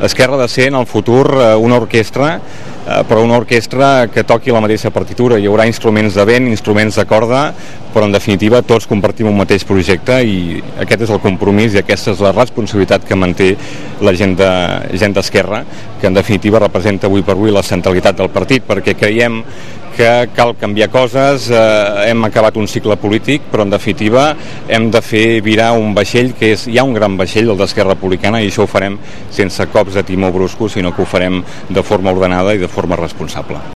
Esquerra ha de ser en el futur una orquestra, però una orquestra que toqui la mateixa partitura. Hi haurà instruments de vent, instruments de corda, però en definitiva tots compartim un mateix projecte i aquest és el compromís i aquesta és la responsabilitat que manté la gent d'Esquerra, que en definitiva representa avui per avui la centralitat del partit, perquè creiem que cal canviar coses, hem acabat un cicle polític, però en definitiva hem de fer virar un vaixell que hi ha un gran vaixell, el d'Esquerra Republicana, i això ho farem sense cops de timó bruscos, sinó que ho farem de forma ordenada i de forma responsable.